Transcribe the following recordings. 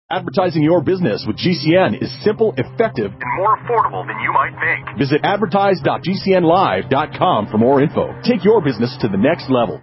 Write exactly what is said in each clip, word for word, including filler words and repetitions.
Advertising your business with G C N is simple, effective, and more affordable than you might think. Visit advertise dot g c n live dot com for more info. Take your business to the next level.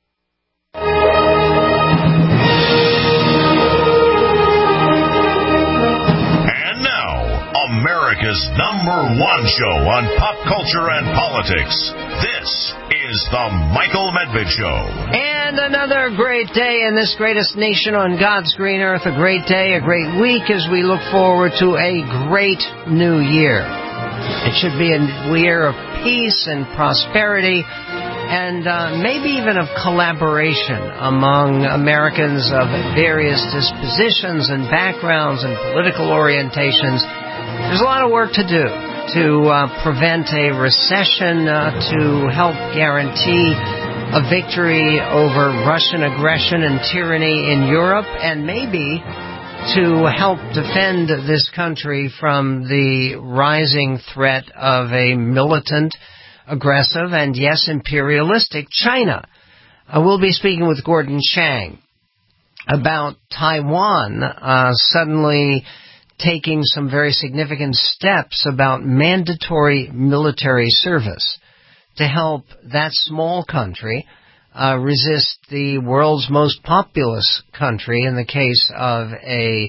And now, America's number one show on pop culture and politics. This is the Michael Medved Show. And another great day in this greatest nation on God's green earth. A great day, a great week as we look forward to a great new year. It should be a year of peace and prosperity and uh, maybe even of collaboration among Americans of various dispositions and backgrounds and political orientations. There's a lot of work to do to uh, prevent a recession, uh, to help guarantee a victory over Russian aggression and tyranny in Europe, and maybe to help defend this country from the rising threat of a militant, aggressive, and yes, imperialistic China. Uh, we'll be speaking with Gordon Chang about Taiwan uh, suddenly taking some very significant steps about mandatory military service to help that small country uh, resist the world's most populous country in the case of a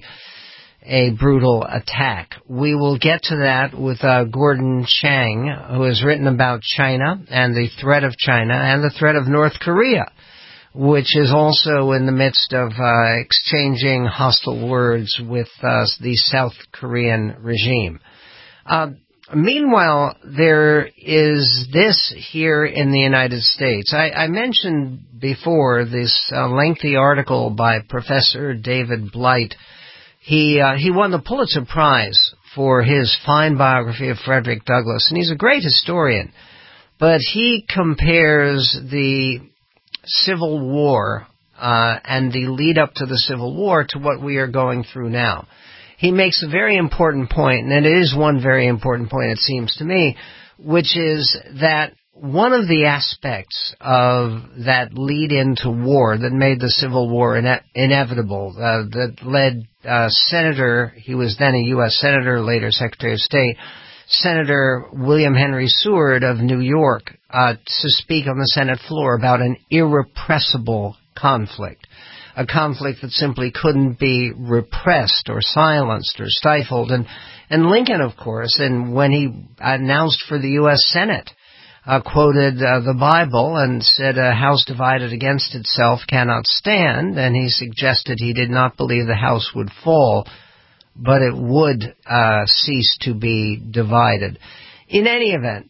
a brutal attack. We will get to that with uh, Gordon Chang, who has written about China and the threat of China and the threat of North Korea, which is also in the midst of uh, exchanging hostile words with uh, the South Korean regime. Uh, meanwhile, there is this here in the United States. I, I mentioned before this uh, lengthy article by Professor David Blight. He uh, he won the Pulitzer Prize for his fine biography of Frederick Douglass, and he's a great historian. But he compares the Civil War uh, and the lead up to the Civil War to what we are going through now. He makes a very important point, and it is one very important point, it seems to me, which is that one of the aspects of that lead into war that made the Civil War ine- inevitable, uh, that led uh, Senator, he was then a U S Senator, later Secretary of State, Senator William Henry Seward of New York uh, to speak on the Senate floor about an irrepressible conflict, a conflict that simply couldn't be repressed or silenced or stifled. And, and Lincoln, of course, and when he announced for the U S Senate, uh, quoted uh, the Bible and said, "A house divided against itself cannot stand," and he suggested he did not believe the house would fall, but it would uh, cease to be divided. In any event,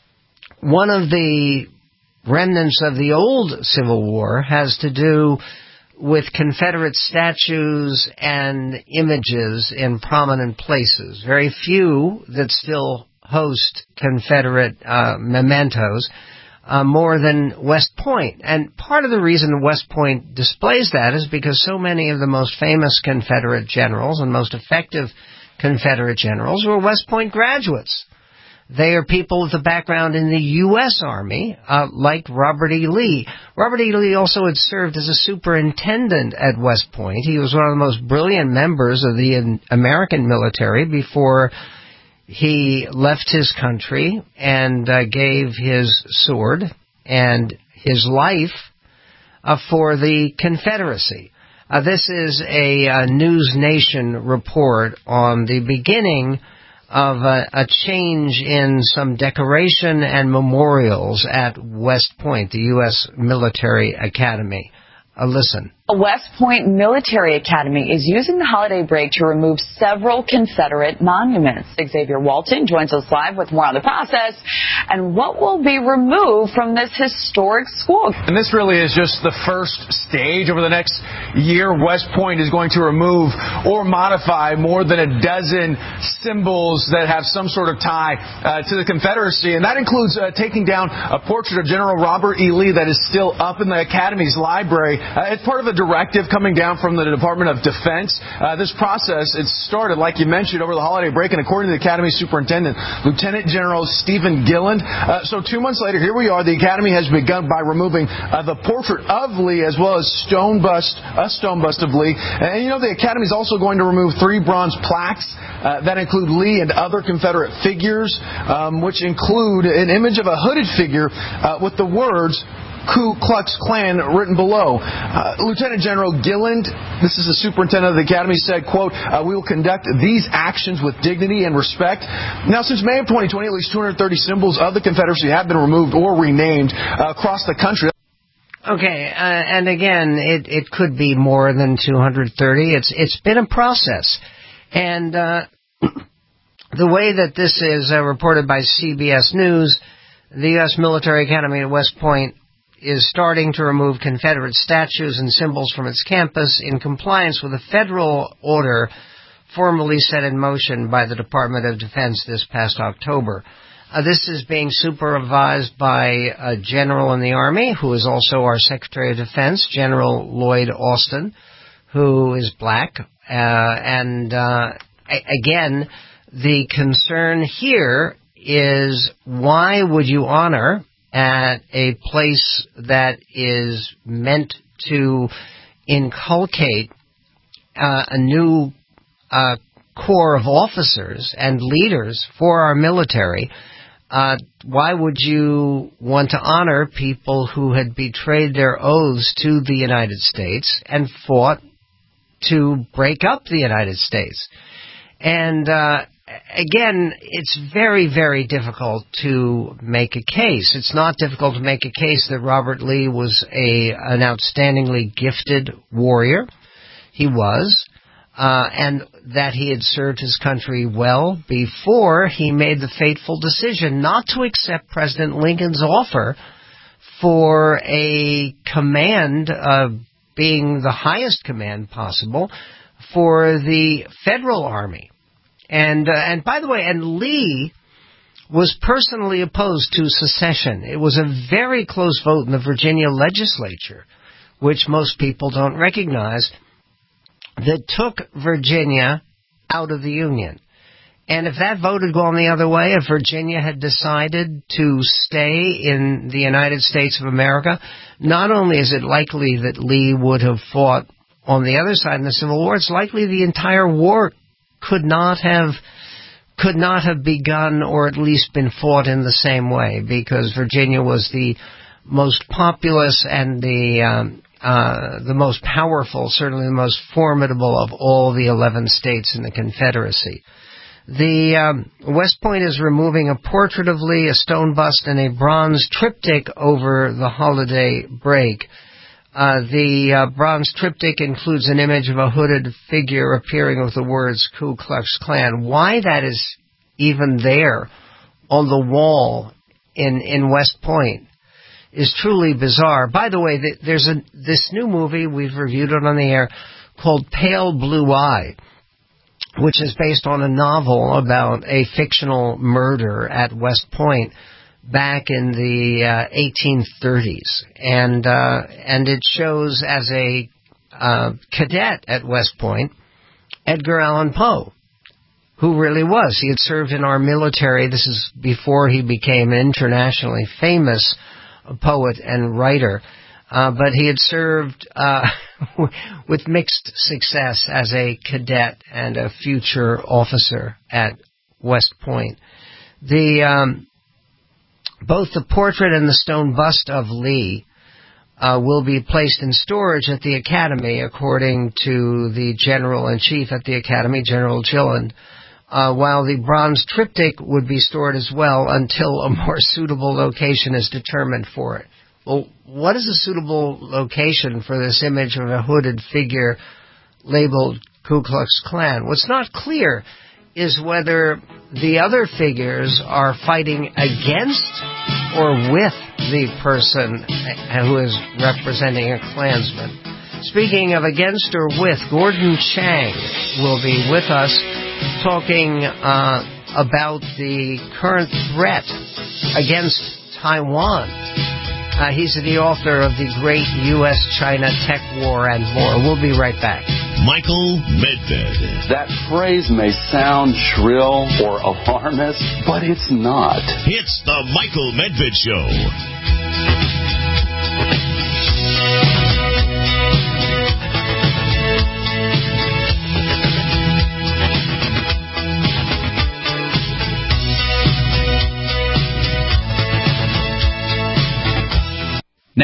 one of the remnants of the old Civil War has to do with Confederate statues and images in prominent places. Very few that still host Confederate uh, mementos, Uh, more than West Point. And part of the reason West Point displays that is because so many of the most famous Confederate generals and most effective Confederate generals were West Point graduates. They are people with a background in the U S Army, uh, like Robert E. Lee. Robert E. Lee also had served as a superintendent at West Point. He was one of the most brilliant members of the American military before he left his country and uh, gave his sword and his life uh, for the Confederacy. Uh, this is a, a News Nation report on the beginning of a, a change in some decoration and memorials at West Point, the U S Military Academy. Uh, listen. West Point Military Academy is using the holiday break to remove several Confederate monuments. Xavier Walton joins us live with more on the process and what will be removed from this historic school. And this really is just the first stage. Over the next year, West Point is going to remove or modify more than a dozen symbols that have some sort of tie uh, to the Confederacy. And that includes uh, taking down a portrait of General Robert E. Lee that is still up in the Academy's library. Uh, it's part of a directive coming down from the Department of Defense. Uh, this process, it started, like you mentioned, over the holiday break, and according to the Academy Superintendent, Lieutenant General Stephen Gilland. Uh, so two months later, here we are. The Academy has begun by removing uh, the portrait of Lee as well as stone bust, a stone bust of Lee. And, you know, the Academy is also also going to remove three bronze plaques uh, that include Lee and other Confederate figures, um, which include an image of a hooded figure uh, with the words Ku Klux Klan written below. Uh, Lieutenant General Gilland, this is the superintendent of the academy, said, quote, uh, we will conduct these actions with dignity and respect. Now, since May of twenty twenty, at least two hundred thirty symbols of the Confederacy have been removed or renamed uh, across the country. Okay, uh, and again, it, it could be more than two hundred thirty. It's It's been a process. And uh, the way that this is uh, reported by C B S News, the U S Military Academy at West Point is starting to remove Confederate statues and symbols from its campus in compliance with a federal order formally set in motion by the Department of Defense this past October. Uh, this is being supervised by a general in the Army, who is also our Secretary of Defense, General Lloyd Austin, who is black. Uh, and uh, a- again, the concern here is, why would you honor at a place that is meant to inculcate uh, a new uh, corps of officers and leaders for our military? Uh, why would you want to honor people who had betrayed their oaths to the United States and fought to break up the United States? And uh, again, it's very, very difficult to make a case. It's not difficult to make a case that Robert Lee was a an outstandingly gifted warrior. He was. Uh, and that he had served his country well before he made the fateful decision not to accept President Lincoln's offer for a command, uh, being the highest command possible, for the federal army. And, uh, and by the way, and Lee was personally opposed to secession. It was a very close vote in the Virginia legislature, which most people don't recognize, that took Virginia out of the Union. And if that vote had gone the other way, if Virginia had decided to stay in the United States of America, not only is it likely that Lee would have fought on the other side in the Civil War, it's likely the entire war could not have could not have begun or at least been fought in the same way, because Virginia was the most populous and the um, Uh, the most powerful, certainly the most formidable of all the eleven states in the Confederacy. The um, West Point is removing a portrait of Lee, a stone bust, and a bronze triptych over the holiday break. Uh, the uh, bronze triptych includes an image of a hooded figure appearing with the words Ku Klux Klan. Why that is even there on the wall in, in West Point is truly bizarre. By the way, there's a, this new movie, we've reviewed it on the air, called Pale Blue Eye, which is based on a novel about a fictional murder at West Point back in the uh, eighteen thirties. And, uh, and it shows as a uh, cadet at West Point, Edgar Allan Poe, who really was. He had served in our military. This is before he became internationally famous a poet and writer, uh, but he had served uh, with mixed success as a cadet and a future officer at West Point. The um, both the portrait and the stone bust of Lee uh, will be placed in storage at the Academy, according to the General-in-Chief at the Academy, General Gilland, Uh, while the bronze triptych would be stored as well until a more suitable location is determined for it. Well, what is a suitable location for this image of a hooded figure labeled Ku Klux Klan? What's not clear is whether the other figures are fighting against or with the person who is representing a Klansman. Speaking of against or with, Gordon Chang will be with us talking uh, about the current threat against Taiwan. Uh, he's the author of The Great U S China Tech War and more. We'll be right back. Michael Medved. That phrase may sound shrill or alarmist, but it's not. It's the Michael Medved Show.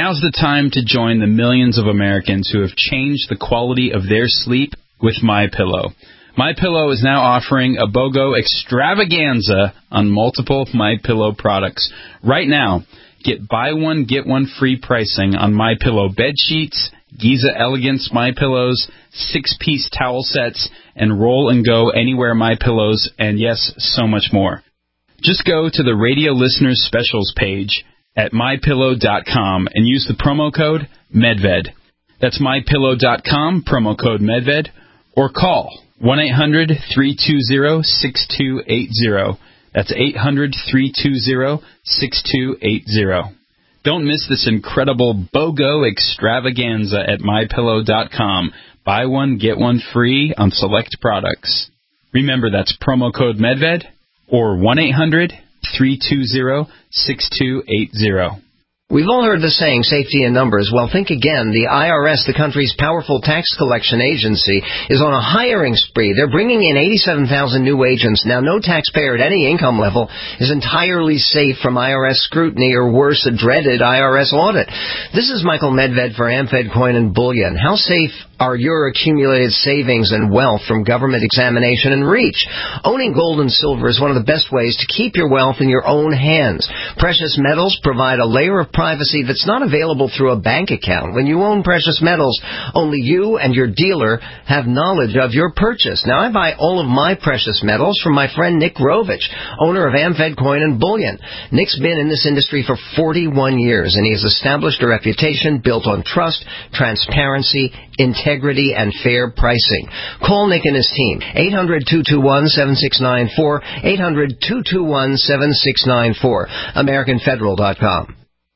Now's the time to join the millions of Americans who have changed the quality of their sleep with MyPillow. MyPillow is now offering a BOGO extravaganza on multiple MyPillow products. Right now, get buy one, get one free pricing on MyPillow bed sheets, Giza Elegance MyPillows, six-piece towel sets, and Roll and Go Anywhere MyPillows, and yes, so much more. Just go to the Radio Listeners Specials page at my pillow dot com and use the promo code MEDVED. That's my pillow dot com, promo code MEDVED, or call one eight hundred, three two zero, six two eight zero. That's eight hundred, three two zero, six two eight zero. Don't miss this incredible BOGO extravaganza at my pillow dot com. Buy one, get one free on select products. Remember, that's promo code MEDVED or one eight hundred, three two zero, six two eight zero. We've all heard the saying, safety in numbers. Well, think again. The I R S, the country's powerful tax collection agency, is on a hiring spree. They're bringing in eighty-seven thousand new agents. Now, no taxpayer at any income level is entirely safe from I R S scrutiny or, worse, a dreaded I R S audit. This is Michael Medved for AmFed Coin and Bullion. How safe are your accumulated savings and wealth from government examination and reach? Owning gold and silver is one of the best ways to keep your wealth in your own hands. Precious metals provide a layer of privacy that's not available through a bank account. When you own precious metals, only you and your dealer have knowledge of your purchase. Now, I buy all of my precious metals from my friend Nick Rovich, owner of AmFed Coin and Bullion. Nick's been in this industry for forty-one years, and he has established a reputation built on trust, transparency, integrity, and fair pricing. Call Nick and his team, eight hundred, two two one, seven six nine four, eight hundred, two two one, seven six nine four, American Federal dot com.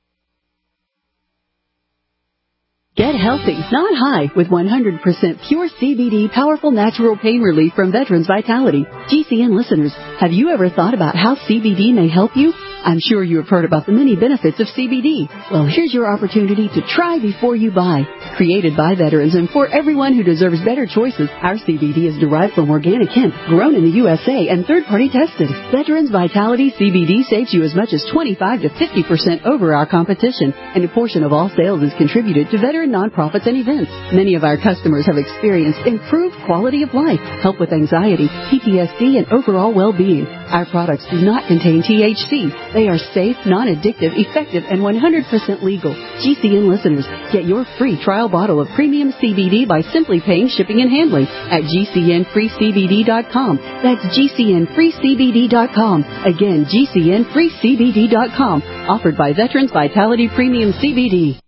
Get healthy, not high, with one hundred percent pure C B D powerful natural pain relief from Veterans Vitality. G C N listeners, have you ever thought about how C B D may help you? I'm sure you have heard about the many benefits of C B D. Well, here's your opportunity to try before you buy. Created by veterans and for everyone who deserves better choices, our C B D is derived from organic hemp, grown in the U S A, and third-party tested. Veterans Vitality C B D saves you as much as twenty-five to fifty percent over our competition, and a portion of all sales is contributed to veteran nonprofits and events. Many of our customers have experienced improved quality of life, help with anxiety, P T S D, and overall well-being. Our products do not contain T H C. They are safe, non-addictive, effective, and one hundred percent legal. G C N listeners, get your free trial bottle of premium C B D by simply paying shipping and handling at G C N free C B D dot com. That's G C N free C B D dot com. Again, G C N free C B D dot com. Offered by Veterans Vitality Premium C B D.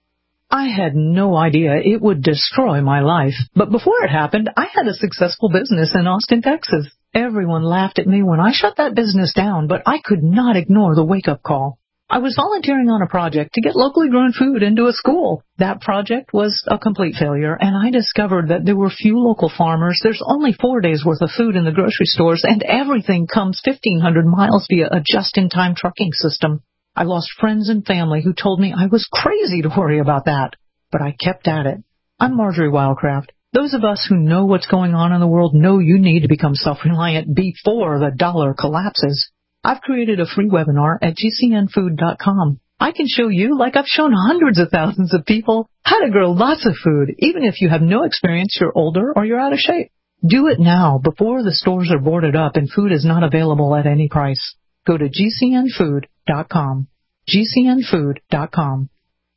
I had no idea it would destroy my life. But before it happened, I had a successful business in Austin, Texas. Everyone laughed at me when I shut that business down, but I could not ignore the wake-up call. I was volunteering on a project to get locally grown food into a school. That project was a complete failure, and I discovered that there were few local farmers. There's only four days' worth of food in the grocery stores, and everything comes fifteen hundred miles via a just-in-time trucking system. I lost friends and family who told me I was crazy to worry about that, but I kept at it. I'm Marjorie Wildcraft. Those of us who know what's going on in the world know you need to become self-reliant before the dollar collapses. I've created a free webinar at G C N food dot com. I can show you, like I've shown hundreds of thousands of people, how to grow lots of food, even if you have no experience, you're older, or you're out of shape. Do it now, before the stores are boarded up and food is not available at any price. Go to G C N food dot com. G C N food dot com.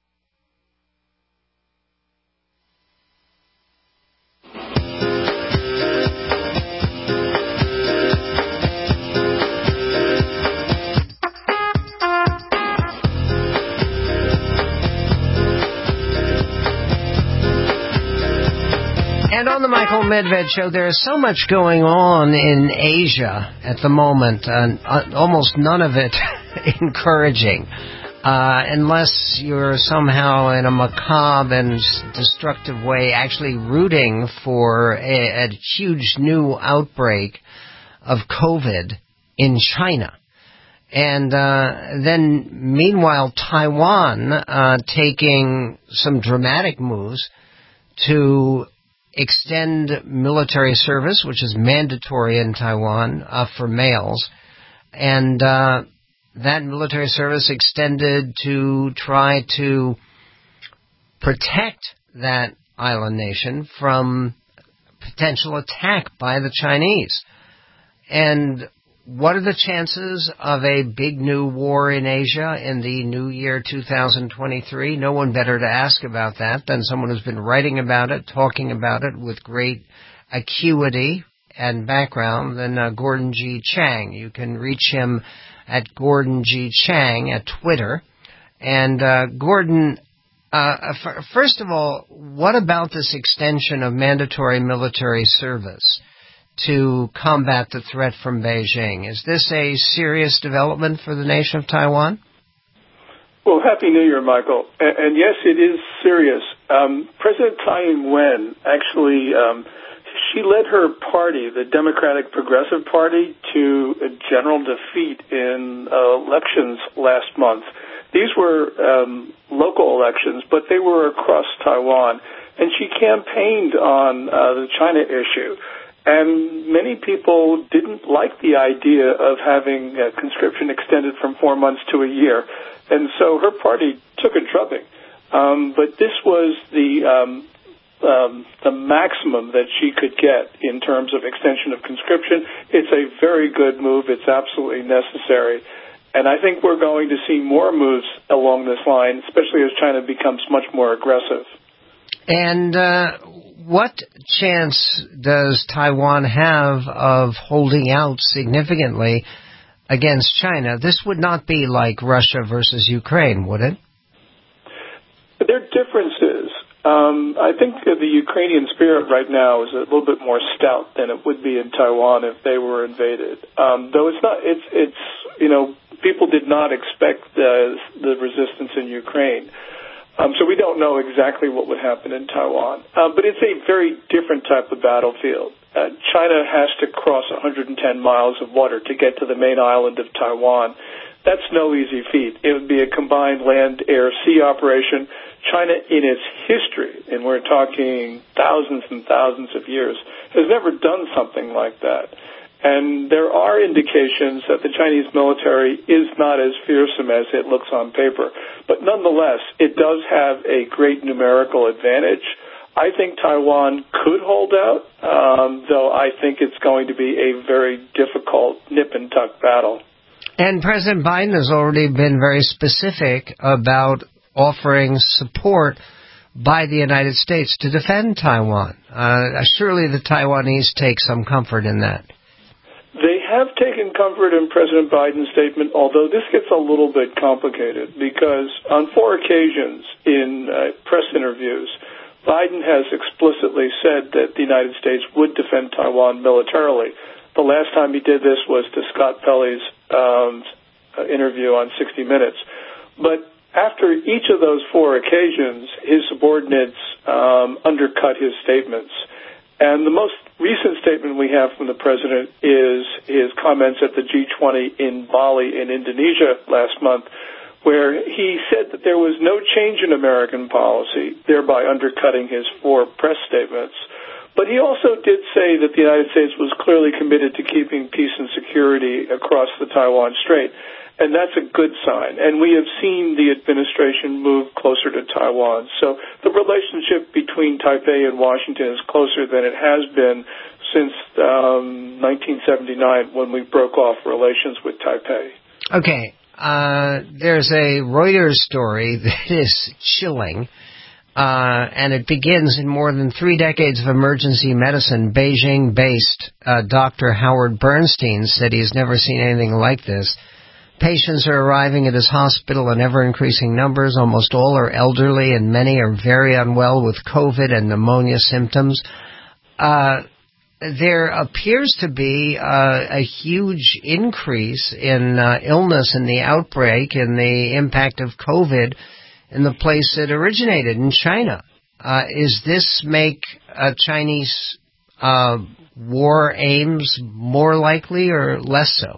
And on the Michael Medved Show, there is so much going on in Asia at the moment, and uh, almost none of it encouraging, uh, unless you're somehow in a macabre and destructive way actually rooting for a, a huge new outbreak of COVID in China. And uh, then, meanwhile, Taiwan uh, taking some dramatic moves to extend military service, which is mandatory in Taiwan uh, for males. And uh, that military service extended to try to protect that island nation from potential attack by the Chinese. And what are the chances of a big new war in Asia in the new year two thousand twenty-three? No one better to ask about that than someone who's been writing about it, talking about it with great acuity and background than uh, Gordon G. Chang. You can reach him at Gordon G. Chang at Twitter. And uh, Gordon, uh, f- first of all, what about this extension of mandatory military service to combat the threat from Beijing? Is this a serious development for the nation of Taiwan? Well, Happy New Year, Michael. And, and yes, it is serious. Um, President Tsai Ing-wen actually, um, she led her party, the Democratic Progressive Party, to a general defeat in uh, elections last month. These were um, local elections, but they were across Taiwan. And she campaigned on uh, the China issue. And many people didn't like the idea of having uh, conscription extended from four months to a year. And so her party took a drubbing. Um, but this was the um, um, the maximum that she could get in terms of extension of conscription. It's a very good move. It's absolutely necessary. And I think we're going to see more moves along this line, especially as China becomes much more aggressive. And uh, what chance does Taiwan have of holding out significantly against China? This would not be like Russia versus Ukraine, would it? There are differences. Um, I think the Ukrainian spirit right now is a little bit more stout than it would be in Taiwan if they were invaded. Um, though it's not, it's, it's, you know, people did not expect the, the resistance in Ukraine. Um, so we don't know exactly what would happen in Taiwan. Uh, but it's a very different type of battlefield. Uh, China has to cross one hundred ten miles of water to get to the main island of Taiwan. That's no easy feat. It would be a combined land, air, sea operation. China, in its history, and we're talking thousands and thousands of years, has never done something like that. And there are indications that the Chinese military is not as fearsome as it looks on paper. But nonetheless, it does have a great numerical advantage. I think Taiwan could hold out, um, though I think it's going to be a very difficult nip-and-tuck battle. And President Biden has already been very specific about offering support by the United States to defend Taiwan. Uh, surely the Taiwanese take some comfort in that. They have taken comfort in President Biden's statement, although this gets a little bit complicated because on four occasions in uh, press interviews, Biden has explicitly said that the United States would defend Taiwan militarily. The last time he did this was to Scott Pelley's um, interview on sixty minutes. But after each of those four occasions, his subordinates um, undercut his statements. And the most recent statement we have from the president is his comments at the G twenty in Bali in Indonesia last month, where he said that there was no change in American policy, thereby undercutting his four press statements. But he also did say that the United States was clearly committed to keeping peace and security across the Taiwan Strait. And that's a good sign. And we have seen the administration move closer to Taiwan. So the relationship between Taipei and Washington is closer than it has been since um, nineteen seventy-nine when we broke off relations with Taipei. Okay. Uh, there's a Reuters story that is chilling. Uh, and it begins in more than three decades of emergency medicine. Beijing-based uh, Doctor Howard Bernstein said he's never seen anything like this. Patients are arriving at his hospital in ever-increasing numbers. Almost all are elderly, and many are very unwell with COVID and pneumonia symptoms. Uh, there appears to be uh, a huge increase in uh, illness in the outbreak and the impact of COVID in the place it originated, in China. Uh, is this make uh, Chinese uh, war aims more likely or less so?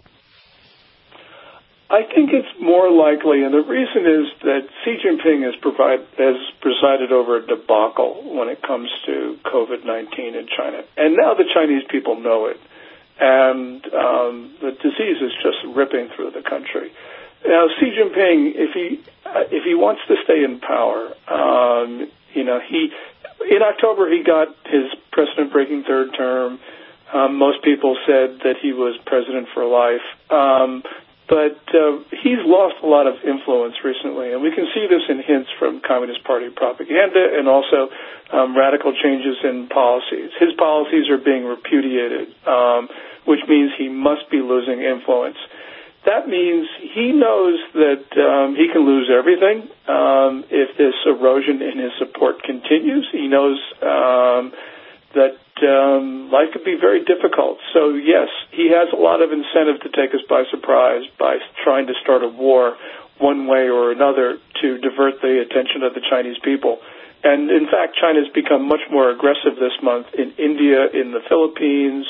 I think it's more likely, and the reason is that Xi Jinping has, provide, has presided over a debacle when it comes to COVID nineteen in China. And now the Chinese people know it. And um, the disease is just ripping through the country. now Xi Jinping, if he uh, if he wants to stay in power, um, you know, he in October he got his precedent-breaking third term. Um, most people said that he was president for life. Um, But uh, he's lost a lot of influence recently, and we can see this in hints from Communist Party propaganda and also um, radical changes in policies. His policies are being repudiated, um, which means he must be losing influence. That means he knows that um, he can lose everything um, if this erosion in his support continues. He knows um, that um, life could be very difficult. So, yes, he has a lot of incentive to take us by surprise by trying to start a war one way or another to divert the attention of the Chinese people. And, in fact, China's become much more aggressive this month in India, in the Philippines,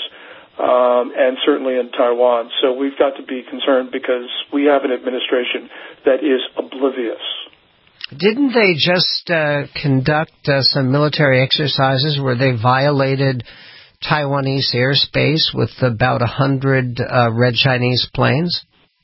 um, and certainly in Taiwan. So we've got to be concerned because we have an administration that is oblivious. Didn't they just uh, conduct uh, some military exercises where they violated Taiwanese airspace with about a hundred uh, red Chinese planes?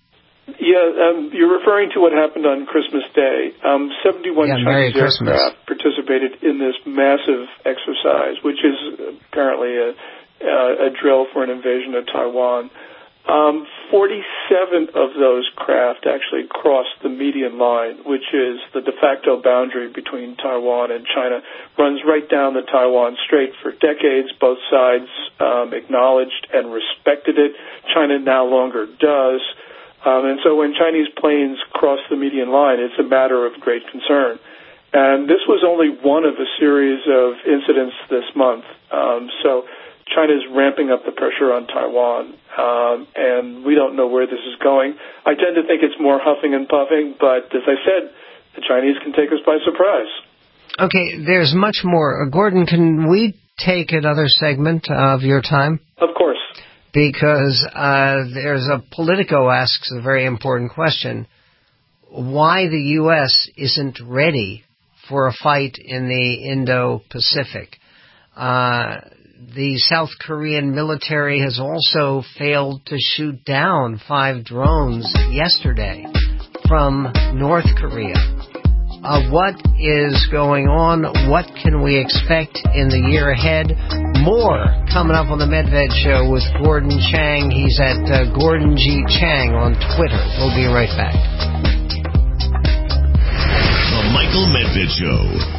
Yeah, um, you're referring to what happened on Christmas Day. Um, seventy-one yeah, Chinese aircraft participated in this massive exercise, which is apparently a, uh, a drill for an invasion of Taiwan. Um, forty-seven of those craft actually crossed the median line, which is the de facto boundary between Taiwan and China. Runs right down the Taiwan Strait. For decades, both sides um, acknowledged and respected it. China no longer does. Um, and so when Chinese planes cross the median line, it's a matter of great concern. And this was only one of a series of incidents this month. Um, so China's ramping up the pressure on Taiwan, um, and we don't know where this is going. I tend to think it's more huffing and puffing, but as I said, the Chinese can take us by surprise. Okay, there's much more. Uh, Gordon, can we take another segment of your time? Of course. Because uh, there's a Politico asks a very important question. Why the U S isn't ready for a fight in the Indo-Pacific? Uh, the South Korean military has also failed to shoot down five drones yesterday from North Korea. Uh, what is going on? What can we expect in the year ahead? More coming up on the Medved Show with Gordon Chang. He's at uh, Gordon G. Chang on Twitter. We'll be right back. The Michael Medved Show.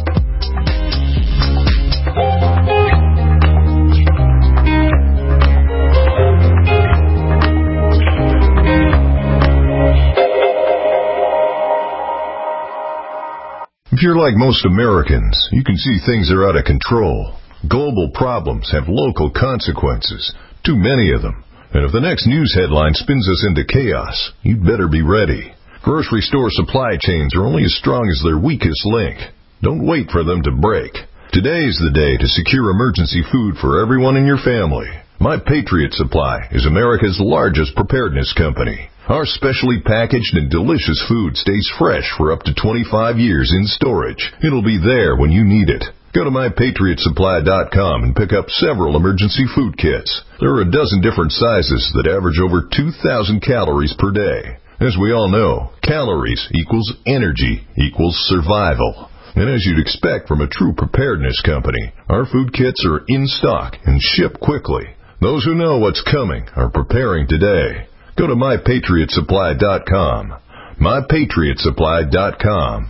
If you're like most Americans, you can see things are out of control. Global problems have local consequences, too many of them. And if the next news headline spins us into chaos, you'd better be ready. Grocery store supply chains are only as strong as their weakest link. Don't wait for them to break. Today is the day to secure emergency food for everyone in your family. My Patriot Supply is America's largest preparedness company. Our specially packaged and delicious food stays fresh for up to twenty-five years in storage. It'll be there when you need it. Go to my patriot supply dot com and pick up several emergency food kits. There are a dozen different sizes that average over two thousand calories per day. As we all know, calories equals energy equals survival. And as you'd expect from a true preparedness company, our food kits are in stock and ship quickly. Those who know what's coming are preparing today. Go to my patriot supply dot com. my patriot supply dot com.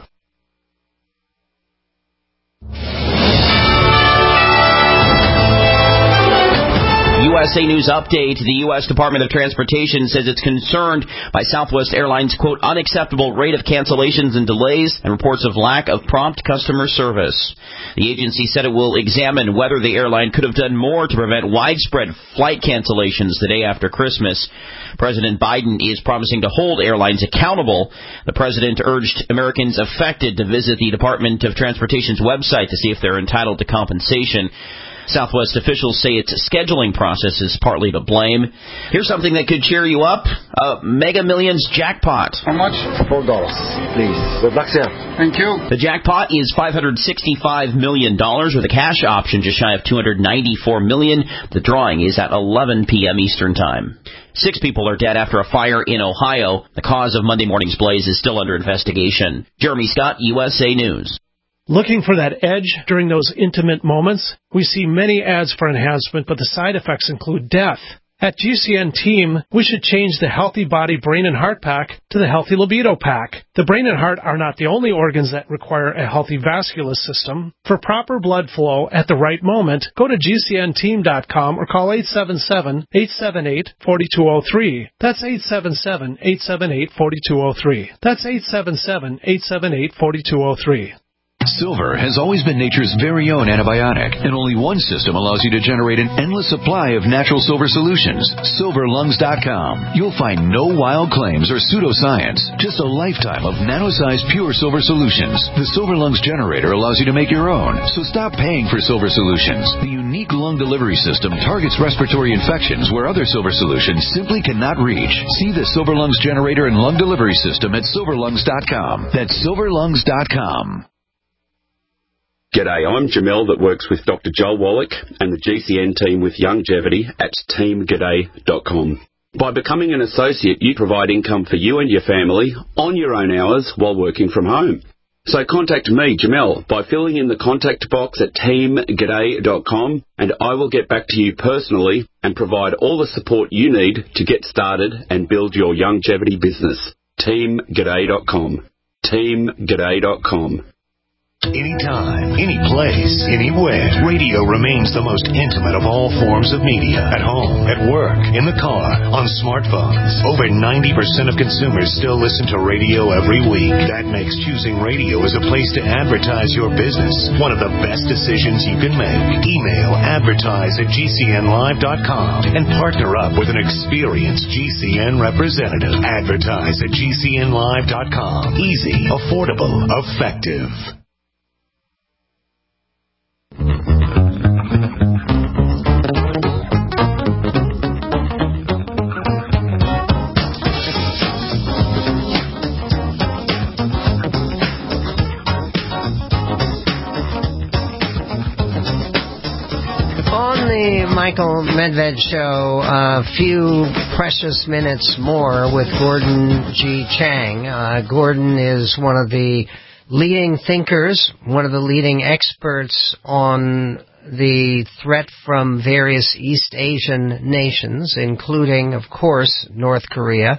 U S A News Update. The U S Department of Transportation says it's concerned by Southwest Airlines' quote, unacceptable rate of cancellations and delays and reports of lack of prompt customer service. The agency said it will examine whether the airline could have done more to prevent widespread flight cancellations the day after Christmas. President Biden is promising to hold airlines accountable. The president urged Americans affected to visit the Department of Transportation's website to see if they're entitled to compensation. Southwest officials say its scheduling process is partly to blame. Here's something that could cheer you up. Uh, Mega Millions jackpot. How much? Four dollars, please. Good luck, sir. Thank you. The jackpot is five hundred sixty-five million dollars with a cash option just shy of two hundred ninety-four million dollars. The drawing is at eleven p.m. Eastern Time. Six people are dead after a fire in Ohio. The cause of Monday morning's blaze is still under investigation. Jeremy Scott, U S A News. Looking for that edge during those intimate moments? We see many ads for enhancement, but the side effects include death. At G C N Team, we should change the Healthy Body Brain and Heart Pack to the Healthy Libido Pack. The brain and heart are not the only organs that require a healthy vascular system. For proper blood flow at the right moment, go to G C N team dot com or call eight seven seven, eight seven eight, four two zero three. That's eight seven seven, eight seven eight, four two zero three. That's eight seven seven, eight seven eight, four two zero three. Silver has always been nature's very own antibiotic, and only one system allows you to generate an endless supply of natural silver solutions. silver lungs dot com. You'll find no wild claims or pseudoscience, just a lifetime of nano-sized pure silver solutions. The Silver Lungs generator allows you to make your own, so stop paying for silver solutions. The unique lung delivery system targets respiratory infections where other silver solutions simply cannot reach. See the Silver Lungs generator and lung delivery system at silver lungs dot com. That's silver lungs dot com. G'day, I'm Jamel that works with Doctor Joel Wallach and the G C N team with Longevity at team g'day dot com. By becoming an associate, you provide income for you and your family on your own hours while working from home. So contact me, Jamel, by filling in the contact box at team g'day dot com, and I will get back to you personally and provide all the support you need to get started and build your longevity business. team g'day dot com. team g'day dot com. Anytime, any place, anywhere, radio remains the most intimate of all forms of media. At home, at work, in the car, on smartphones. Over ninety percent of consumers still listen to radio every week. That makes choosing radio as a place to advertise your business one of the best decisions you can make. Email advertise at G C N live dot com and partner up with an experienced G C N representative. Advertise at G C N live dot com. Easy, affordable, effective. On the Michael Medved Show, a few precious minutes more with Gordon G. Chang. Uh, Gordon is one of the leading thinkers, one of the leading experts on the threat from various East Asian nations, including, of course, North Korea,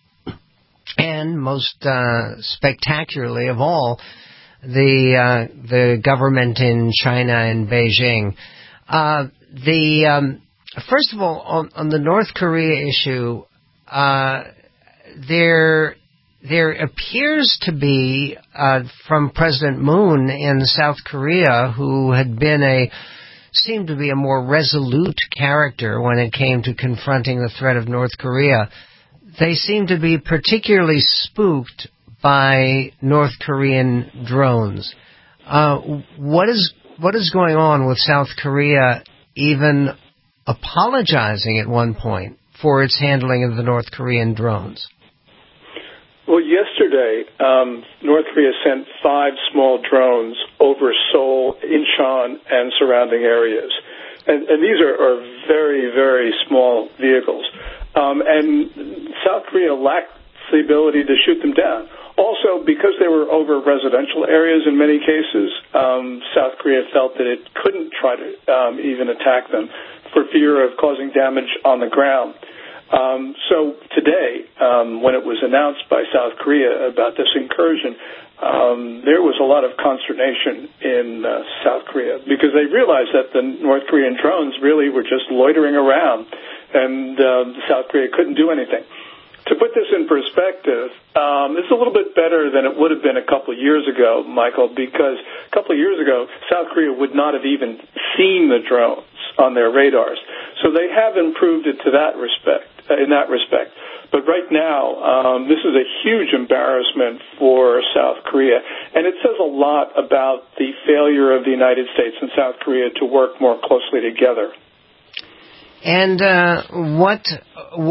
and most uh, spectacularly of all, the uh, the government in China and Beijing. Uh, the um, first of all, on, on the North Korea issue, uh, there there appears to be uh, from President Moon in South Korea, who had been a seemed to be a more resolute character when it came to confronting the threat of North Korea. They seem to be particularly spooked by North Korean drones. Uh, what is what is going on with South Korea even apologizing at one point for its handling of the North Korean drones? Well, yesterday, um, North Korea sent five small drones over Seoul, Incheon, and surrounding areas. And, and these are, are very, very small vehicles. Um, and South Korea lacked the ability to shoot them down. Also, because they were over residential areas in many cases, um, South Korea felt that it couldn't try to um, even attack them for fear of causing damage on the ground. Um, so today, um, when it was announced by South Korea about this incursion, um, there was a lot of consternation in uh, South Korea because they realized that the North Korean drones really were just loitering around, and uh, South Korea couldn't do anything. To put this in perspective, um, it's a little bit better than it would have been a couple of years ago, Michael, because a couple of years ago, South Korea would not have even seen the drones on their radars. So they have improved it to that respect, uh, in that respect. But right now, um, this is a huge embarrassment for South Korea, and it says a lot about the failure of the United States and South Korea to work more closely together. And uh, what what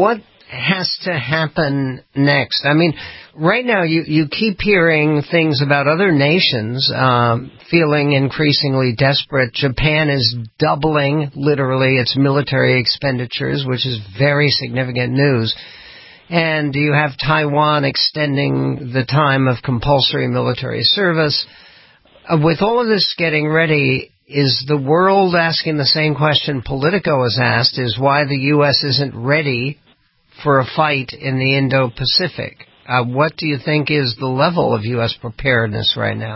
has to happen next? I mean, right now you, you keep hearing things about other nations um, feeling increasingly desperate. Japan is doubling, literally, its military expenditures, which is very significant news. And you have Taiwan extending the time of compulsory military service. Uh, with all of this getting ready, is the world asking the same question Politico has asked, is why the U S isn't ready for a fight in the Indo-Pacific? Uh, what do you think is the level of U S preparedness right now?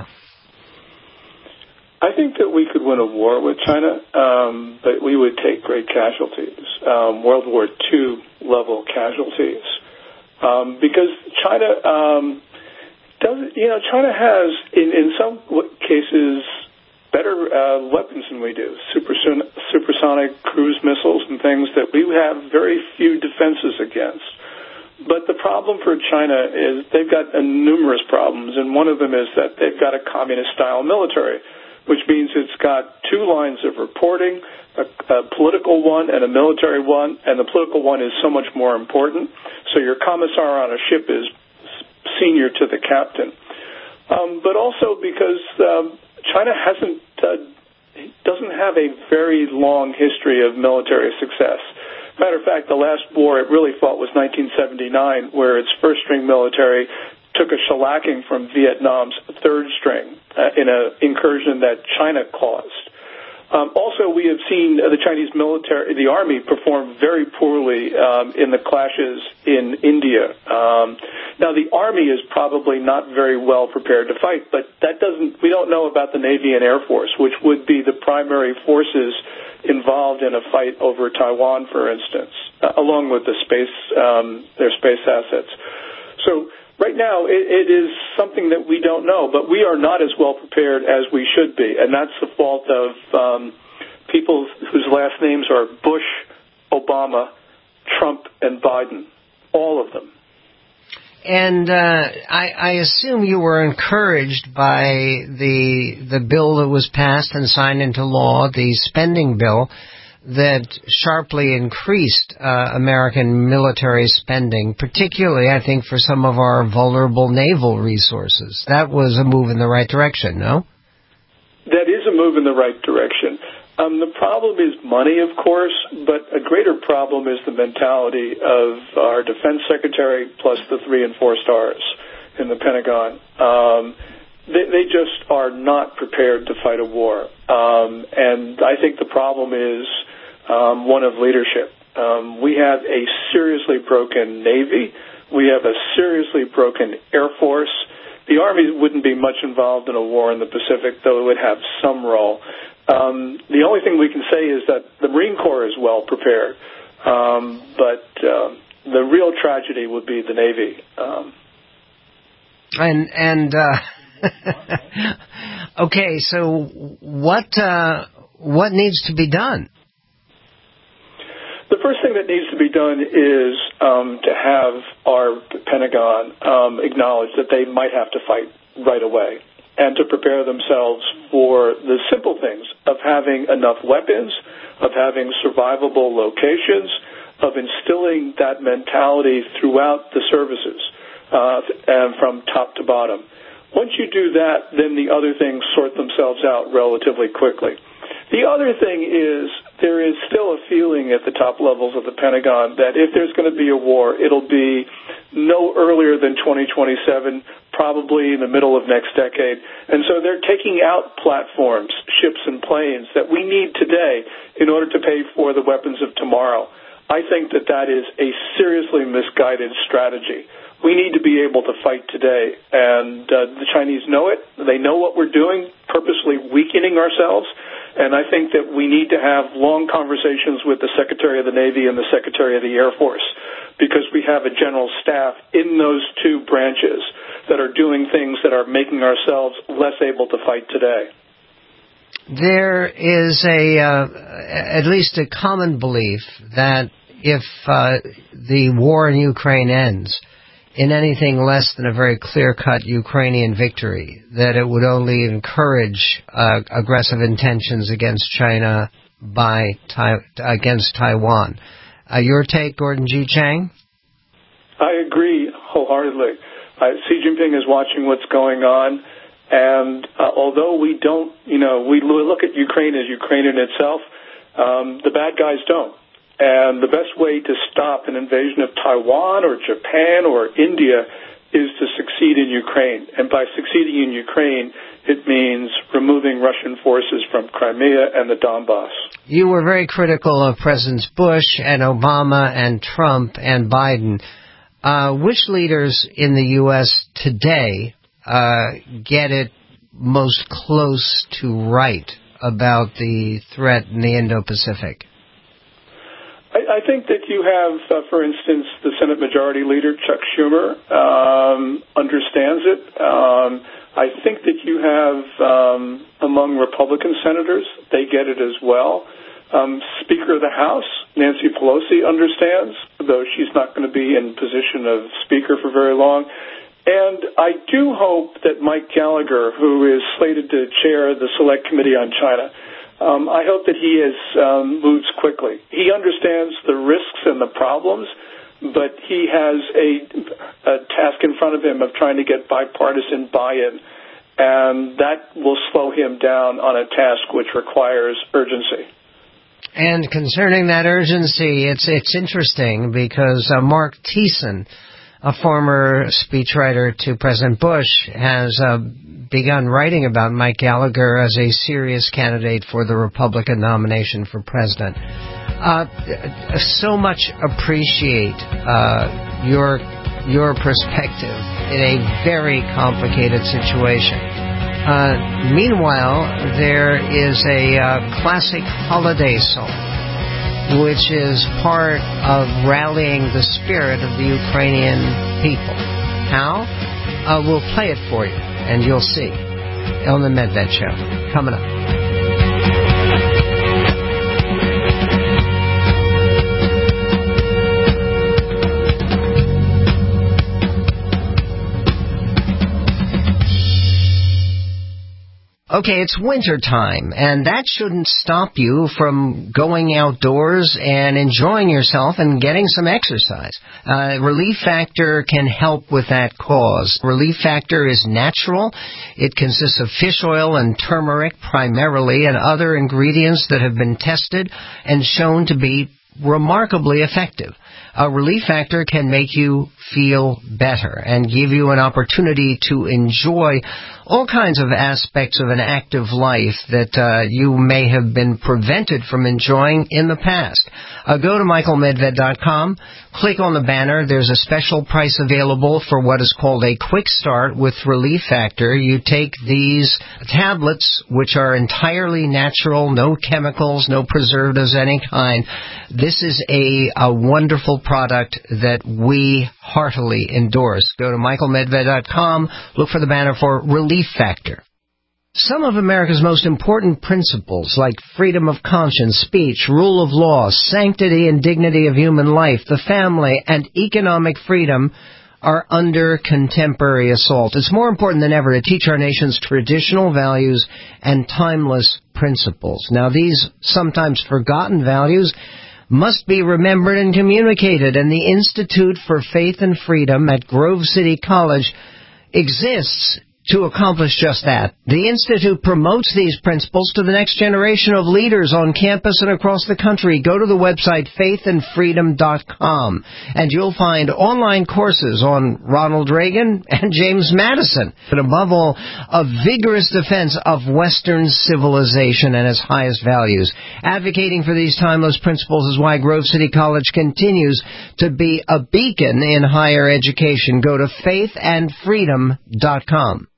I think that we could win a war with China, um, but we would take great casualties, um, World War Two level casualties, um, because China um, does. You know, China has in, in some cases better uh, weapons than we do, Superson- supersonic cruise missiles and things that we have very few defenses against. But the problem for China is they've got uh, numerous problems, and one of them is that they've got a communist-style military, which means it's got two lines of reporting, a, a political one and a military one, and the political one is so much more important. So your commissar on a ship is senior to the captain. Um, but also because um, China hasn't uh, doesn't have a very long history of military success. Matter of fact, the last war it really fought was nineteen seventy-nine, where its first-string military took a shellacking from Vietnam's third string uh, in an incursion that China caused. Um, also, we have seen uh, the Chinese military, the army, perform very poorly um, in the clashes in India. Um, now, the army is probably not very well prepared to fight, but that doesn't. We don't know about the Navy and Air Force, which would be the primary forces involved in a fight over Taiwan, for instance, uh, along with the space, um, their space assets. So. Right now, it, it is something that we don't know, but we are not as well prepared as we should be, and that's the fault of um, people whose last names are Bush, Obama, Trump, and Biden, all of them. And uh, I, I assume you were encouraged by the the bill that was passed and signed into law, the spending bill, that sharply increased uh, American military spending, particularly, I think, for some of our vulnerable naval resources. That was a move in the right direction, no? That is a move in the right direction. Um, the problem is money, of course, but a greater problem is the mentality of our defense secretary plus the three and four stars in the Pentagon. Um, they, they just are not prepared to fight a war. Um, and I think the problem is Um, one of leadership. Um, we have a seriously broken Navy. We have a seriously broken Air Force. The Army wouldn't be much involved in a war in the Pacific, though it would have some role. Um, the only thing we can say is that the Marine Corps is well prepared, um, but uh, the real tragedy would be the Navy. Um, and and uh, okay, so what uh, what needs to be done? The first thing that needs to be done is um, to have our Pentagon um, acknowledge that they might have to fight right away and to prepare themselves for the simple things of having enough weapons, of having survivable locations, of instilling that mentality throughout the services uh, and from top to bottom. Once you do that, then the other things sort themselves out relatively quickly. The other thing is there is still a feeling at the top levels of the Pentagon that if there's going to be a war, it'll be no earlier than twenty twenty-seven, probably in the middle of next decade. And so they're taking out platforms, ships and planes that we need today in order to pay for the weapons of tomorrow. I think that that is a seriously misguided strategy. We need to be able to fight today, and uh, the Chinese know it. They know what we're doing, purposely weakening ourselves. And I think that we need to have long conversations with the Secretary of the Navy and the Secretary of the Air Force, because we have a general staff in those two branches that are doing things that are making ourselves less able to fight today. There is a uh, at least a common belief that if uh, the war in Ukraine ends in anything less than a very clear-cut Ukrainian victory, that it would only encourage uh, aggressive intentions against China by Tai- against Taiwan. Uh, your take, Gordon G. Chang? I agree wholeheartedly. Uh, Xi Jinping is watching what's going on, and uh, although we don't, you know, we look at Ukraine as Ukraine in itself, um, the bad guys don't. And the best way to stop an invasion of Taiwan or Japan or India is to succeed in Ukraine. And by succeeding in Ukraine, it means removing Russian forces from Crimea and the Donbass. You were very critical of Presidents Bush and Obama and Trump and Biden. Uh, which leaders in the U S today uh, get it most close to right about the threat in the Indo-Pacific? I, I think that you have, uh, for instance, the Senate Majority Leader, Chuck Schumer, um, understands it. Um, I think that you have, um, among Republican senators, they get it as well. Um, Speaker of the House, Nancy Pelosi, understands, though she's not going to be in position of Speaker for very long. And I do hope that Mike Gallagher, who is slated to chair the Select Committee on China, um, I hope that he is, um, moves quickly. He understands the risks and the problems, but he has a, a task in front of him of trying to get bipartisan buy-in, and that will slow him down on a task which requires urgency. And concerning that urgency, it's it's interesting because uh, Mark Thiessen, a former speechwriter to President Bush, has uh, begun writing about Mike Gallagher as a serious candidate for the Republican nomination for president. Uh, so much appreciate uh, your your perspective in a very complicated situation. Uh, meanwhile, there is a uh, classic holiday song, which is part of rallying the spirit of the Ukrainian people. How? Uh, we'll play it for you, and you'll see on the Medved Show. Coming up. Okay, it's winter time, and that shouldn't stop you from going outdoors and enjoying yourself and getting some exercise. Uh, Relief Factor can help with that cause. Relief Factor is natural. It consists of fish oil and turmeric primarily and other ingredients that have been tested and shown to be remarkably effective. A Relief Factor can make you feel better and give you an opportunity to enjoy all kinds of aspects of an active life that uh, you may have been prevented from enjoying in the past. Uh, go to michael medved dot com, click on the banner. There's a special price available for what is called a quick start with Relief Factor. You take these tablets, which are entirely natural, no chemicals, no preservatives of any kind. This is a, a wonderful product that we heartily endorse. Go to michael medved dot com, look for the banner for Relief Factor. Some of America's most important principles, like freedom of conscience, speech, rule of law, sanctity and dignity of human life, the family, and economic freedom, are under contemporary assault. It's more important than ever to teach our nation's traditional values and timeless principles. Now, these sometimes forgotten values must be remembered and communicated, and the Institute for Faith and Freedom at Grove City College exists to accomplish just that. The Institute promotes these principles to the next generation of leaders on campus and across the country. Go to the website faith and freedom dot com, and you'll find online courses on Ronald Reagan and James Madison, but above all, a vigorous defense of Western civilization and its highest values. Advocating for these timeless principles is why Grove City College continues to be a beacon in higher education. Go to faith and freedom dot com.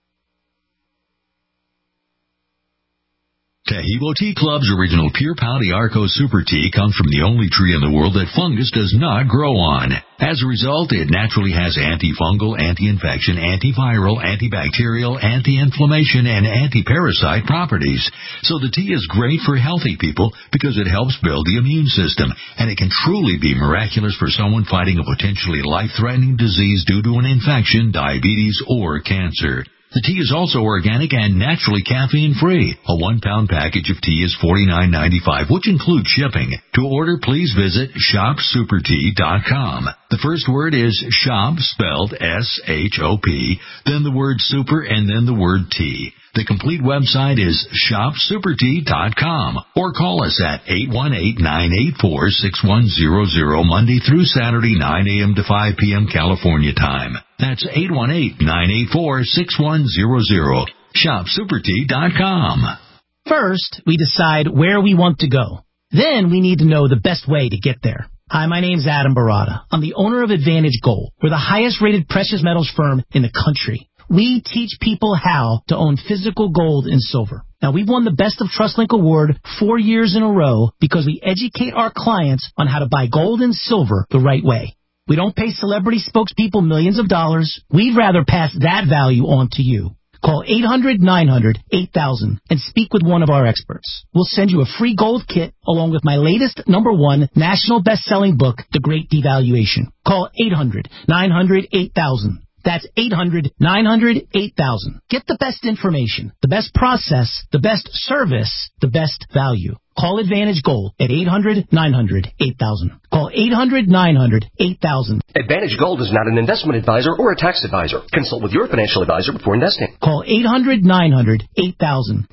Taheebo Tea Club's original Pure Pouty Arco Super Tea comes from the only tree in the world that fungus does not grow on. As a result, it naturally has antifungal, anti-infection, antiviral, antibacterial, anti-inflammation, and anti-parasite properties. So the tea is great for healthy people because it helps build the immune system, and it can truly be miraculous for someone fighting a potentially life-threatening disease due to an infection, diabetes, or cancer. The tea is also organic and naturally caffeine-free. A one-pound package of tea is forty-nine ninety-five, which includes shipping. To order, please visit shop super tea dot com. The first word is shop, spelled S H O P, then the word super, and then the word tea. The complete website is shop super tea dot com, or call us at eight one eight, nine eight four, six one zero zero Monday through Saturday, nine a.m. to five p.m. California time. That's eight one eight, nine eight four, six one zero zero. shop super tea dot com. First, we decide where we want to go. Then we need to know the best way to get there. Hi, my name's Adam Barada. I'm the owner of Advantage Gold. We're the highest-rated precious metals firm in the country. We teach people how to own physical gold and silver. Now, we've won the Best of TrustLink Award four years in a row because we educate our clients on how to buy gold and silver the right way. We don't pay celebrity spokespeople millions of dollars. We'd rather pass that value on to you. Call eight hundred, nine hundred, eight thousand and speak with one of our experts. We'll send you a free gold kit along with my latest number one national best-selling book, The Great Devaluation. Call eight hundred, nine hundred, eight thousand. That's eight hundred, nine hundred, eight thousand. Get the best information, the best process, the best service, the best value. Call Advantage Gold at eight hundred, nine hundred, eight thousand. Call eight hundred, nine hundred, eight thousand. Advantage Gold is not an investment advisor or a tax advisor. Consult with your financial advisor before investing. Call eight hundred, nine hundred, eight thousand.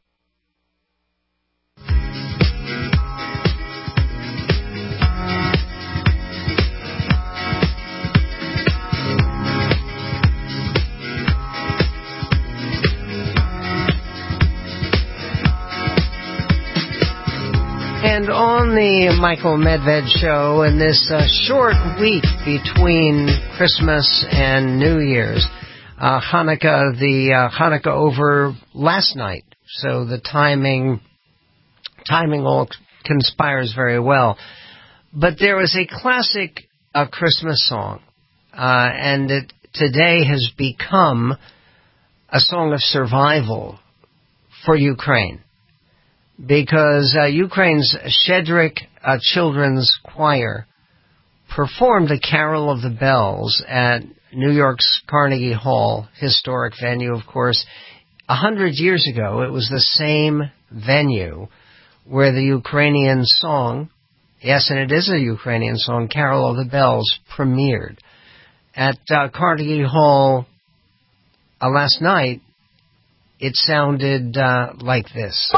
And on the Michael Medved Show, in this uh, short week between Christmas and New Year's, uh, Hanukkah, the uh, Hanukkah over last night, so the timing, timing all conspires very well. But there was a classic uh, Christmas song, uh, and it today has become a song of survival for Ukraine. Because uh, Ukraine's Shedrick uh, Children's Choir performed the Carol of the Bells at New York's Carnegie Hall, historic venue, of course. A hundred years ago, it was the same venue where the Ukrainian song, yes, and it is a Ukrainian song, Carol of the Bells, premiered. At uh, Carnegie Hall uh, last night, it sounded uh, like this.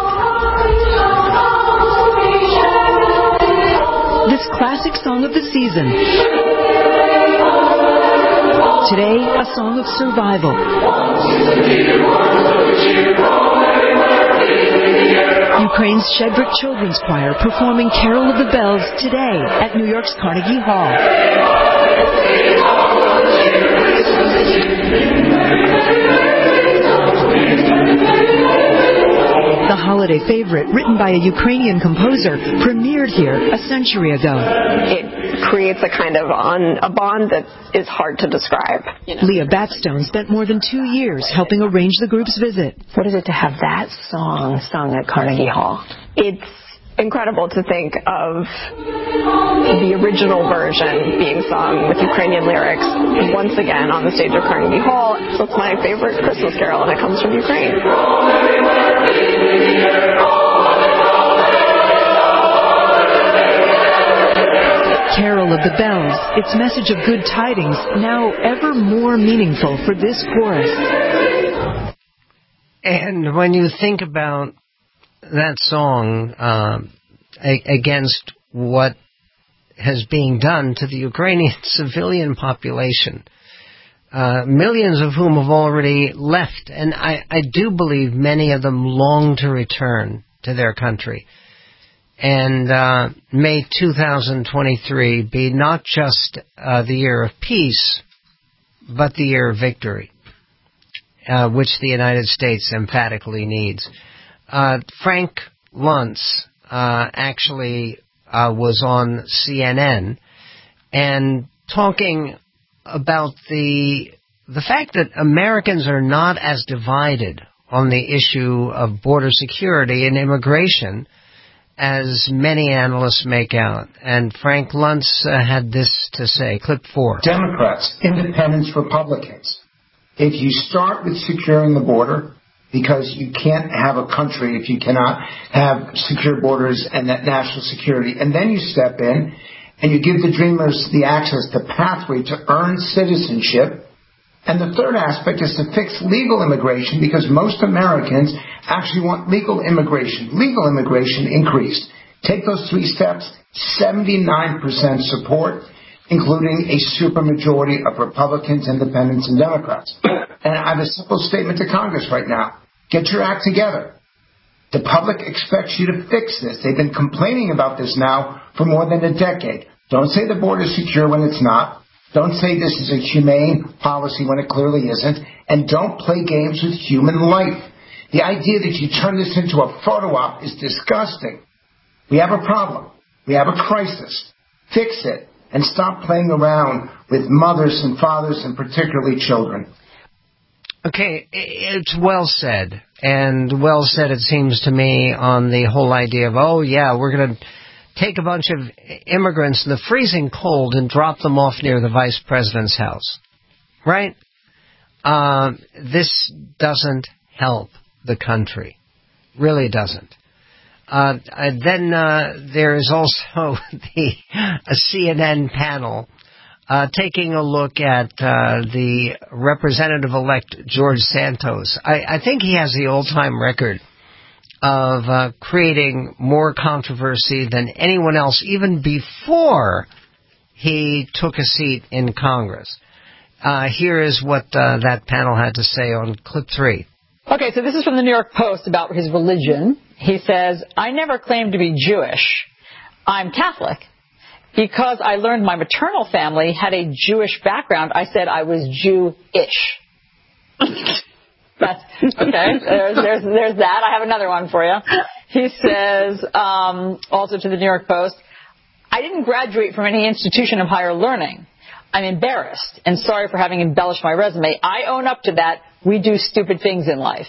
This classic song of the season. Today, a song of survival. Ukraine's Shedrick Children's Choir performing Carol of the Bells today at New York's Carnegie Hall. The holiday favorite, written by a Ukrainian composer, premiered here a century ago. It creates a kind of on, a bond that is hard to describe. You know? Leah Batstone spent more than two years helping arrange the group's visit. What is it to have that song sung at Carnegie Hall? It's incredible to think of the original version being sung with Ukrainian lyrics once again on the stage of Carnegie Hall. So it's my favorite Christmas carol, and it comes from Ukraine. Carol of the Bells, its message of good tidings, now ever more meaningful for this chorus. And when you think about that song uh, a- against what has being done to the Ukrainian civilian population, uh, millions of whom have already left, and I, I do believe many of them long to return to their country. And uh, may two thousand twenty-three be not just uh, the year of peace, but the year of victory, uh, which the United States emphatically needs. Uh, Frank Luntz uh, actually uh, was on C N N and talking about the the fact that Americans are not as divided on the issue of border security and immigration as many analysts make out. And Frank Luntz uh, had this to say. Clip four. Democrats, independents, Republicans. If you start with securing the border, because you can't have a country if you cannot have secure borders and that national security, and then you step in and you give the dreamers the access, the pathway to earn citizenship. And the third aspect is to fix legal immigration, because most Americans actually want legal immigration. Legal immigration increased. Take those three steps, seventy-nine percent support, including a supermajority of Republicans, Independents, and Democrats. And I have a simple statement to Congress right now. Get your act together. The public expects you to fix this. They've been complaining about this now for more than a decade. Don't say the border is secure when it's not. Don't say this is a humane policy when it clearly isn't. And don't play games with human life. The idea that you turn this into a photo op is disgusting. We have a problem. We have a crisis. Fix it. And stop playing around with mothers and fathers and particularly children. Okay, it's well said. And well said, it seems to me, on the whole idea of, oh, yeah, we're going to take a bunch of immigrants in the freezing cold and drop them off near the vice president's house. Right? Uh, this doesn't help the country. Really doesn't. Uh, then uh, there is also the a C N N panel uh, taking a look at uh, the Representative-elect George Santos. I, I think he has the all-time record of uh, creating more controversy than anyone else, even before he took a seat in Congress. Uh, here is what uh, that panel had to say on clip three. Okay, so this is from the New York Post about his religion. He says, I never claimed to be Jewish. I'm Catholic. Because I learned my maternal family had a Jewish background, I said I was Jew-ish. That's, okay, there's, there's, there's that. I have another one for you. He says, um, also to the New York Post, I didn't graduate from any institution of higher learning. I'm embarrassed and sorry for having embellished my resume. I own up to that. We do stupid things in life.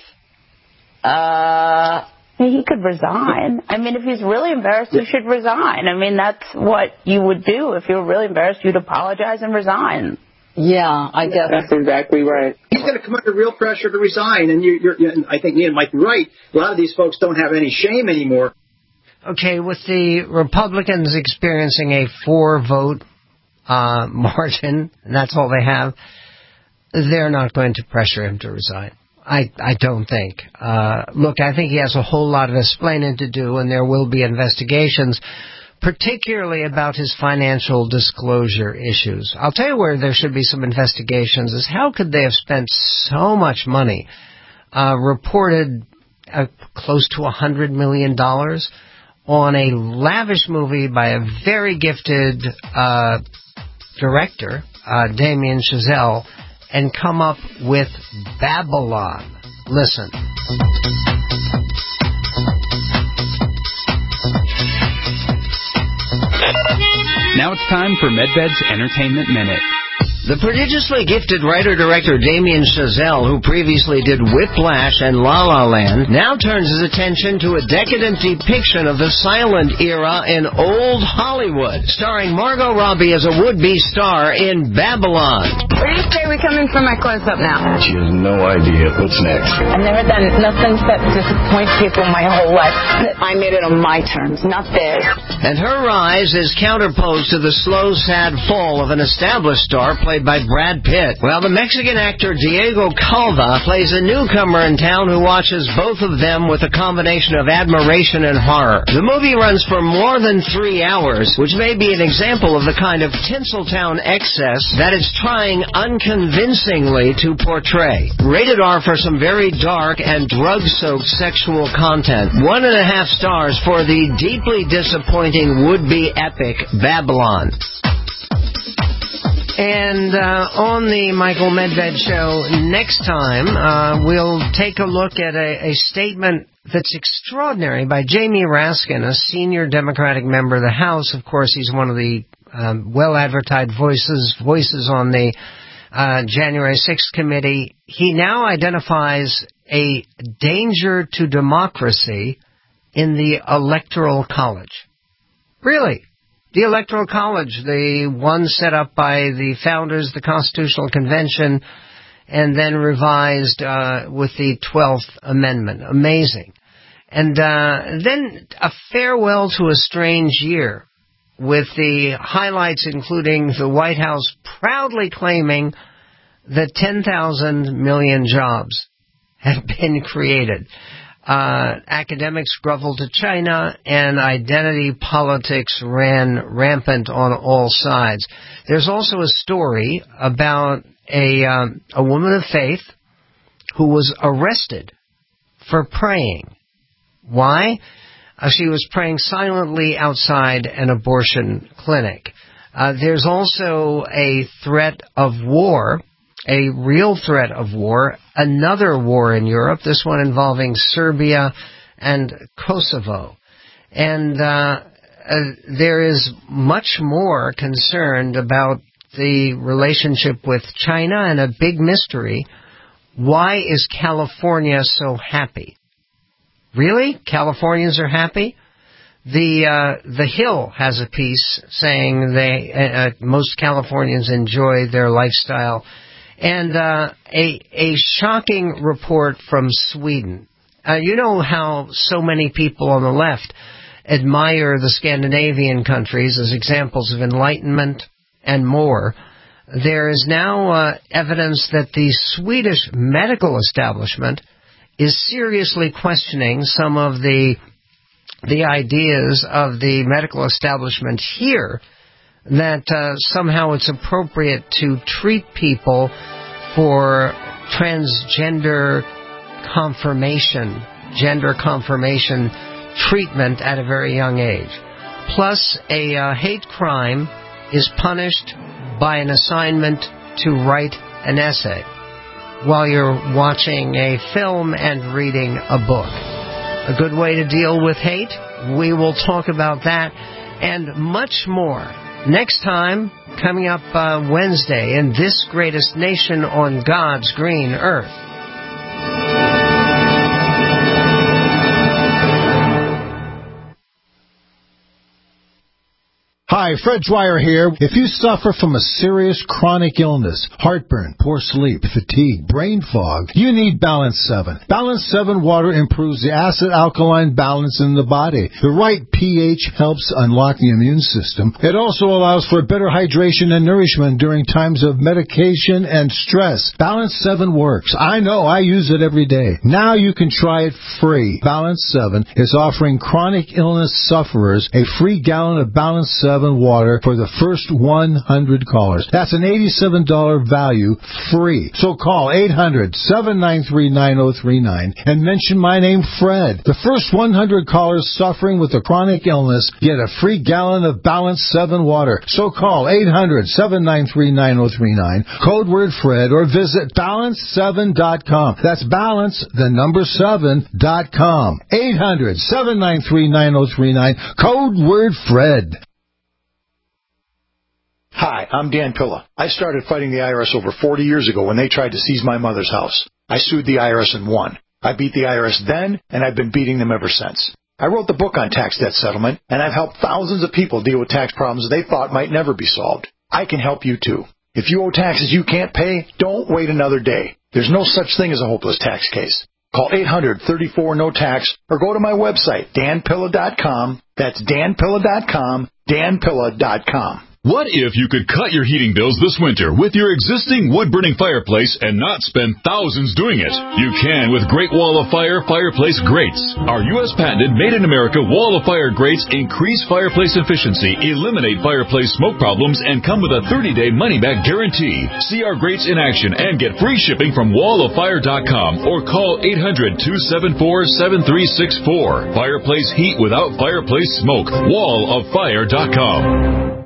Uh, he could resign. I mean, if he's really embarrassed, he should resign. I mean, that's what you would do. If you were really embarrassed, you'd apologize and resign. Yeah, I guess. That's exactly right. He's going to come under real pressure to resign, and you, you're, you're, I think Ian might be right. A lot of these folks don't have any shame anymore. Okay, with the Republicans experiencing a four-vote uh, margin, and that's all they have, they're not going to pressure him to resign. I, I don't think. Uh, look, I think he has a whole lot of explaining to do, and there will be investigations, particularly about his financial disclosure issues. I'll tell you where there should be some investigations is how could they have spent so much money, uh, reported uh, close to one hundred million dollars on a lavish movie by a very gifted uh, director, uh, Damien Chazelle, and come up with Babylon. Listen. Now it's time for MedBed's Entertainment Minute. The prodigiously gifted writer-director Damien Chazelle, who previously did Whiplash and La La Land, now turns his attention to a decadent depiction of the silent era in old Hollywood, starring Margot Robbie as a would-be star in Babylon. Where do you say we're coming for my close-up now? She has no idea what's next. I've never done nothing but disappoint people my whole life. I made it on my terms, not theirs. And her rise is counterposed to the slow, sad fall of an established star played by Brad Pitt. Well, the Mexican actor Diego Calva plays a newcomer in town who watches both of them with a combination of admiration and horror. The movie runs for more than three hours, which may be an example of the kind of Tinseltown excess that it's trying unconvincingly to portray. Rated R for some very dark and drug-soaked sexual content. One and a half stars for the deeply disappointing would-be epic Babylon. And uh, on the Michael Medved Show next time, uh, we'll take a look at a, a statement that's extraordinary by Jamie Raskin, a senior Democratic member of the House. Of course, he's one of the um, well-advertised voices voices on the uh, January sixth committee. He now identifies a danger to democracy in the Electoral College. Really? The Electoral College, the one set up by the founders, the Constitutional Convention, and then revised uh, with the twelfth Amendment. Amazing. And uh, then a farewell to a strange year, with the highlights including the White House proudly claiming that ten thousand million jobs have been created. Uh, academics groveled to China, and identity politics ran rampant on all sides. There's also a story about a um, a woman of faith who was arrested for praying. Why? Uh, she was praying silently outside an abortion clinic. Uh, there's also a threat of war, a real threat of war, another war in Europe, this one involving Serbia and Kosovo. And uh, uh, there is much more concerned about the relationship with China, and a big mystery. Why is California so happy? Really? Californians are happy? The uh, The Hill has a piece saying they uh, most Californians enjoy their lifestyle. And uh, a, a shocking report from Sweden. Uh, you know how so many people on the left admire the Scandinavian countries as examples of enlightenment and more. There is now uh, evidence that the Swedish medical establishment is seriously questioning some of the the ideas of the medical establishment here, that uh, somehow it's appropriate to treat people for transgender confirmation, gender confirmation treatment at a very young age. Plus, a uh, hate crime is punished by an assignment to write an essay while you're watching a film and reading a book. A good way to deal with hate? We will talk about that and much more next time, coming up uh, Wednesday in This Greatest Nation on God's Green Earth. Hi, Fred Dwyer here. If you suffer from a serious chronic illness, heartburn, poor sleep, fatigue, brain fog, you need Balance seven. Balance seven water improves the acid-alkaline balance in the body. The right pH helps unlock the immune system. It also allows for better hydration and nourishment during times of medication and stress. Balance seven works. I know, I use it every day. Now you can try it free. Balance seven is offering chronic illness sufferers a free gallon of Balance seven water for the first one hundred callers. That's an eighty-seven dollars value, free. So call eight hundred, seven nine three, nine oh three nine and mention my name, Fred. The first one hundred callers suffering with a chronic illness get a free gallon of Balance seven water. So call eight hundred, seven nine three, nine oh three nine, code word Fred, or visit balance seven dot com. That's balance, the number seven dot com. eight hundred, seven nine three, nine oh three nine, code word Fred. Hi, I'm Dan Pilla. I started fighting the I R S over forty years ago when they tried to seize my mother's house. I sued the I R S and won. I beat the I R S then, and I've been beating them ever since. I wrote the book on tax debt settlement, and I've helped thousands of people deal with tax problems they thought might never be solved. I can help you too. If you owe taxes you can't pay, don't wait another day. There's no such thing as a hopeless tax case. Call eight hundred, thirty-four, no tax or go to my website, dan pilla dot com. That's dan pilla dot com, dan pilla dot com. What if you could cut your heating bills this winter with your existing wood-burning fireplace and not spend thousands doing it? You can with Great Wall of Fire Fireplace Grates. Our U S patented made-in-America Wall of Fire grates increase fireplace efficiency, eliminate fireplace smoke problems, and come with a thirty-day money-back guarantee. See our grates in action and get free shipping from wall of fire dot com or call eight hundred, two seven four, seven three six four. Fireplace heat without fireplace smoke. wall of fire dot com.